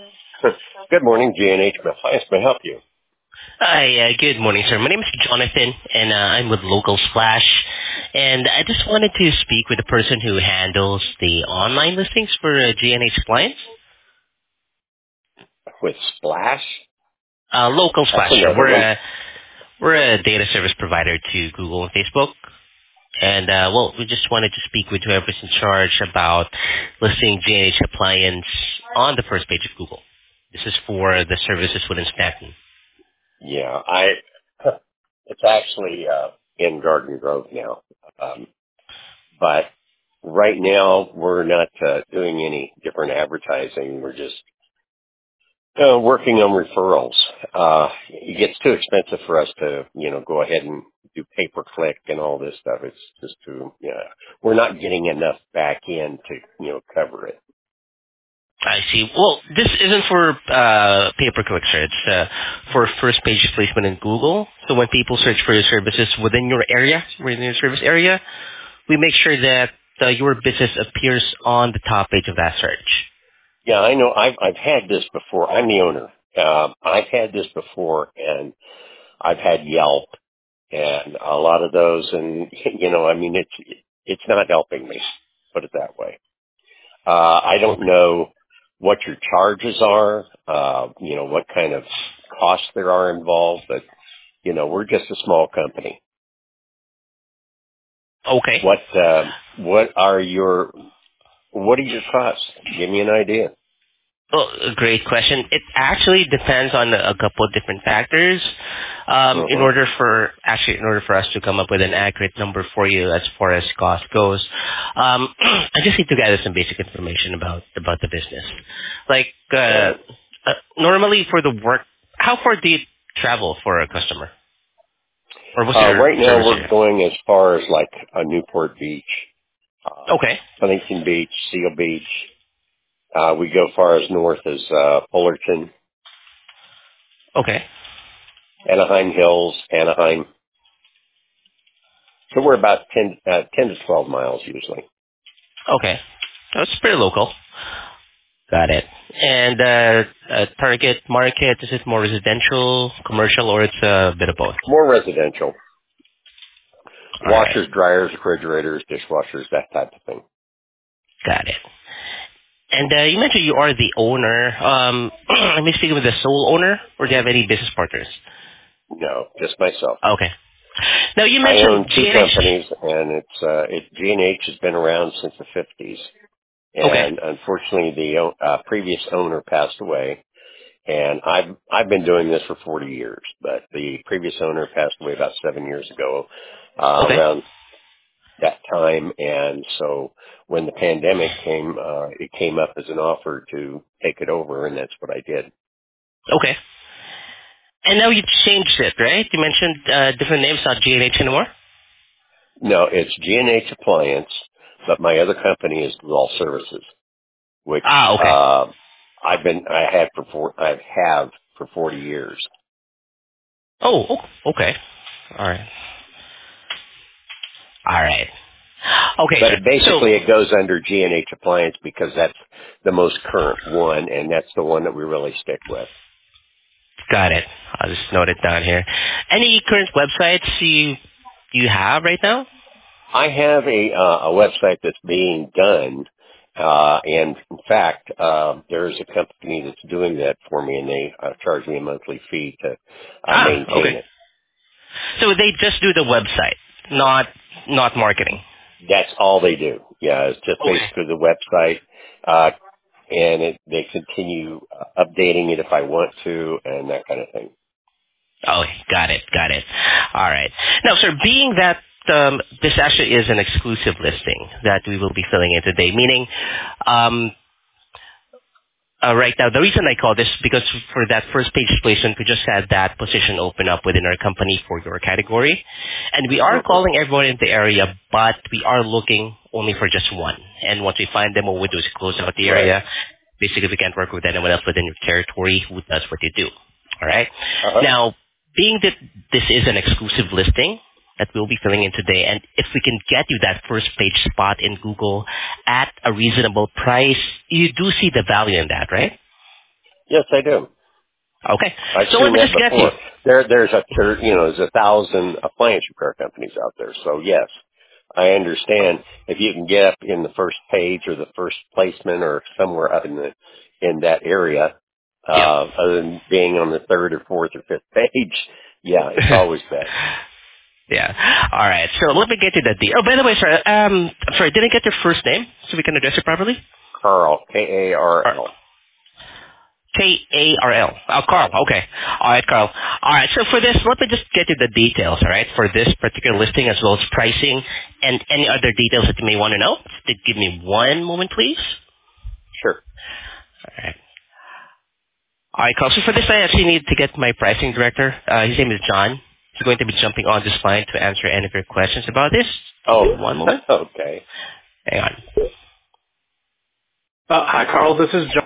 Good morning, G&H Appliance. May I help you? Hi, good morning, sir. My name is Jonathan, and I'm with Local Splash. And I just wanted to speak with the person who handles the online listings for G&H Appliance. With Splash? Local That's Splash, sir. another one. We're a data service provider to Google and Facebook. And, we just wanted to speak with whoever's in charge about listing G&H Appliance on the first page of Google. This is for the services within Stanton. Yeah, it's actually in Garden Grove now. But right now, we're not doing any different advertising. We're just working on referrals. It gets too expensive for us to, go ahead and do pay-per-click and all this stuff. It's just we're not getting enough back in to, cover it. I see. Well, this isn't for pay-per-click search. It's for first page placement in Google. So when people search for your services within your area, within your service area, we make sure that your business appears on the top page of that search. Yeah, I know. I've had this before. I'm the owner. I've had this before, and I've had Yelp and a lot of those, and it's not helping me. Put it that way. I don't Okay. know what your charges are. What kind of costs there are involved, but we're just a small company. Okay. What are your costs? Give me an idea. Well, a great question. It actually depends on a couple of different factors. Uh-huh. In order for us to come up with an accurate number for you as far as cost goes, I just need to gather some basic information about the business. Like Right. normally for the work, how far do you travel for a customer, or what's your Right now service we're area? going as far as like Newport Beach, Okay. Huntington Beach, Seal Beach. We go far as north as Fullerton, Okay. Anaheim Hills, Anaheim. So we're about 10 to 12 miles usually. Okay. That's pretty local. Got it. And target market, is it more residential, commercial, or it's a bit of both? More residential. All right. Washers, dryers, refrigerators, dishwashers, that type of thing. Got it. And you mentioned you are the owner. Am I speaking with the sole owner, or do you have any business partners? No, just myself. Okay. Now, you I own mentioned two GNH. companies, and G&H has been around since the 50s. Okay. And unfortunately, the previous owner passed away. And I've been doing this for 40 years, but the previous owner passed away about 7 years ago, Okay. around that time. And so when the pandemic came, it came up as an offer to take it over, and that's what I did. Okay. And now you changed it, right? You mentioned different names, not GNH anymore? No, it's G&H Appliance, but my other company is Dual Services, which Ah, okay. I have for 40 years. Okay. All right. All right. Okay, But sir. So, basically, it goes under G&H Appliance because that's the most current one, and that's the one that we really stick with. got it. I'll just note it down here. Any current websites you have right now? I have a website that's being done, and in fact, there's a company that's doing that for me, and they charge me a monthly fee to Ah, maintain okay. it. So they just do the website, not marketing. That's all they do. Yeah, it's just Okay. basically the website, uh, and they continue updating it if I want to, and that kind of thing. Oh, got it. All right. Now, sir, being that this actually is an exclusive listing that we will be filling in today, meaning um, right now, the reason I call this because for that first page placement, we just had that position open up within our company for your category. And we are Hmm. calling everyone in the area, but we are looking only for just one. And once we find them, what we do is close out the Right. area. Basically, we can't work with anyone else within your territory who does what you do. All right? Uh-huh. Now, being that this is an exclusive listing that we'll be filling in today, and if we can get you that first page spot in Google at a reasonable price, you do see the value in that, right? Yes, I do. Okay. I've So let seen me that just get you. before. There's 1,000 appliance repair companies out there. So yes, I understand if you can get up in the first page or the first placement or somewhere up in that area, Yep. other than being on the third or fourth or fifth page, yeah, it's always best. Yeah. All right. So let me get you that deal. Oh, by the way, sir, sorry, didn't get your first name, so we can address it properly. Carl, Or Karl. Karl. Oh, Carl. Okay. All right, Carl. All right. So for this, let me just get you the details. All right, for this particular listing as well as pricing and any other details that you may want to know. Just give me one moment, please. Sure. All right. All right, Carl. So for this, I actually need to get my pricing director. His name is John. He's going to be jumping on this line to answer any of your questions about this. Give Oh, me one moment. okay. Hang on. Hi, Carl. This is John.